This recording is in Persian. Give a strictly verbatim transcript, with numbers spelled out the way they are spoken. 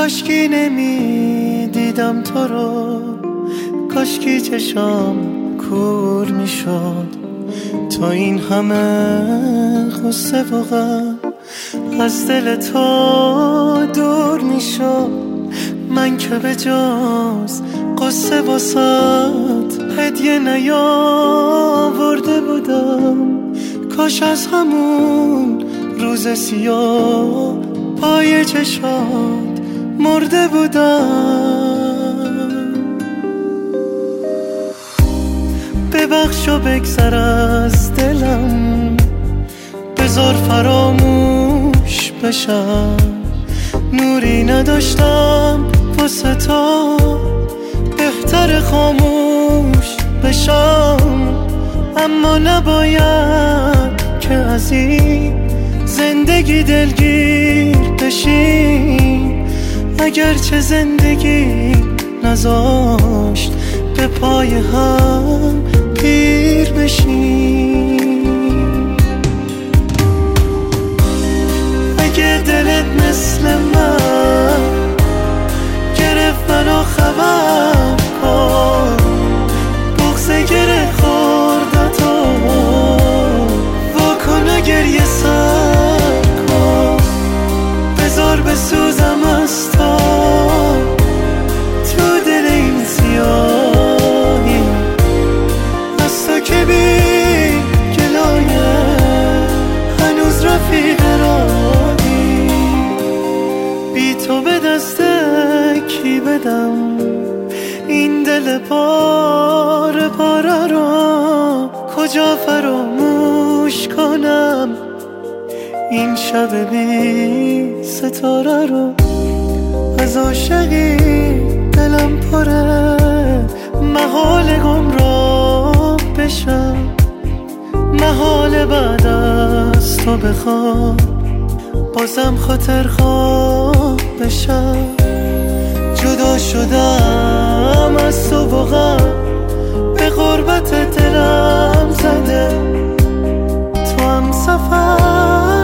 کاشکی نمی دیدم تو رو، کاشکی چشام کور می شد. تو این همه غصه و غم از دل تو دور می شد. من که به جز قصه واسد هدیه نیاورده بودم. کاش از همون روز سیاه پای چشات مرده بودم. ببخش و بگذر از دلم، بذار فراموش بشم. نوری نداشتم واسه تو، بهتر خاموش بشم. اما نباید که از این زندگی دلگیر بشیم. اگرچه زندگی نذاشت به پای هم پیر بشیم. اگه دلت مثل من گرفت منو خبر کن، بغضه گره خوردتو واکن و گریه سر کن. بذار بسوزم از تو تو دل این سیاهی، از تو که بی گلایه هنوز رفیق راهی. بی تو به دست کی بدم این دل پاره پاره رو؟ کجا فراموش کنم این شب بی ستاره رو؟ از عاشقی دلم پره، محال گمراه بشم. محال بعد از تو بخوام بازم خاطر خواه بشم. جدا شدم از تو و غم به غربت دلم زده. تو هم سفر